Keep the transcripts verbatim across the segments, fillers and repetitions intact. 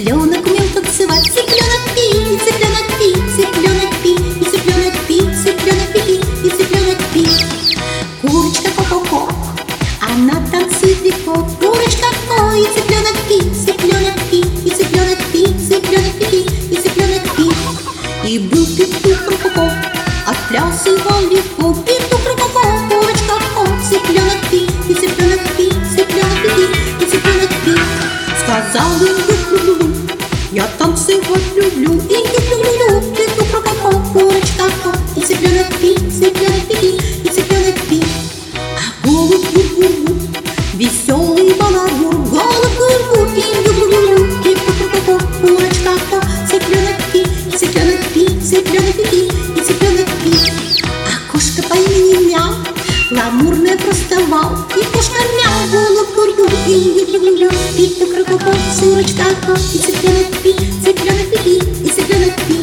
Цыпленок умел танцевать, цыпленок пи, цыпленок пи, цыпленок пи, и цыпленок пи, цыпленок пи, и цыпленок пи. Курочка ко-ко-ко, она танцует легко. Курочка ко, и цыпленок пи, цыпленок пи, и цыпленок пи, цыпленок пи, и цыпленок пи. И был петух ко-ко-ко, отплясывал легко. Петух ко-ко-ко, курочка ко, цыпленок пи, и цыпленок пи, цыпленок пи, и цыпленок пи. Сказал индюк-лю-лю, я танцевать люблю. Индюк-лю-лю, петух ко-ко-ко, курочка ко, и цыпленок пи, цыпленок пи, и цыпленок пи. А голубь гур-гур-гур, веселый балагур. Голубь гур-гур, индюк-лю-лю, петух ко-ко-ко, курочка ко, цыпленок пи, цыпленок пи, цыпленок пи, и цыпленок пи. А кошка по имени Мяу, гламурная просто вау. И кошка мяу, голубь гур-гур, индюк-лю-лю, петух ко-ко-ко, курочка ко, и цыпленок пи, цыпленок пи, и цыпленок пи.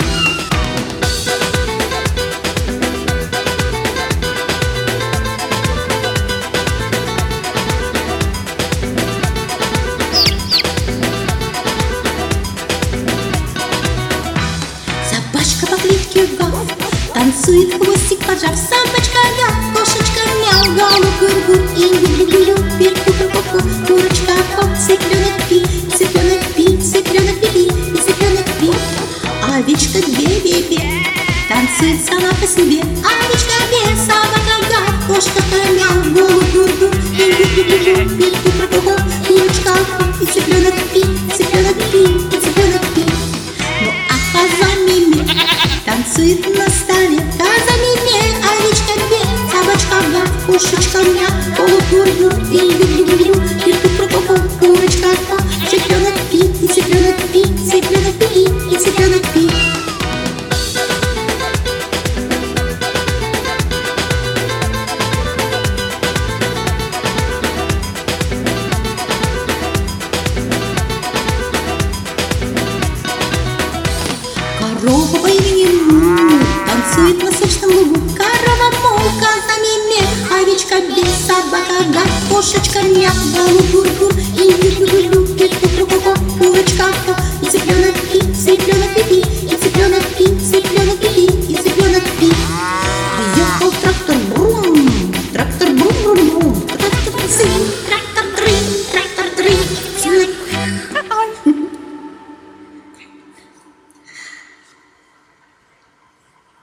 Собачка по кличке Гав танцует, хвостик поджав. Собачка Гав, кошечка Мяу, голубь гур-гур, индюк-лю-лю, петух ко-ко-ко, курочка ко, цыпленок пи, цыпленок пи, цыпленок пи, и цыпленок пи. Овечка Бе-Бе-Бе танцует сама по себе. Овечка Бе, собака Гав, кошка Мяу, голубь гур-гур, индюк-лю-лю, петух ко-ко-ко, курочка ко, и цыпленок пи, цыпленок пи, и цыпленок пи. Ну а коза Ми-Ми танцует на столе. Коза Ми-Ми, овечка Бе, собачка Гав, кошечка Мяу, голубь гур-гур, индюк-лю-лю, петух ко-ко-ко, курочка ко, цыпленок пи, и цыпленок пи, цыпленок пи, и цыпленок пи. Корова по имени Му танцует на сочном лугу. Корова Му, коза Ми-Ми, овечка Бе, собака Гав, кошечка Мяу, голубь гур-гур, индюк-лю-лю, петух ко-ко,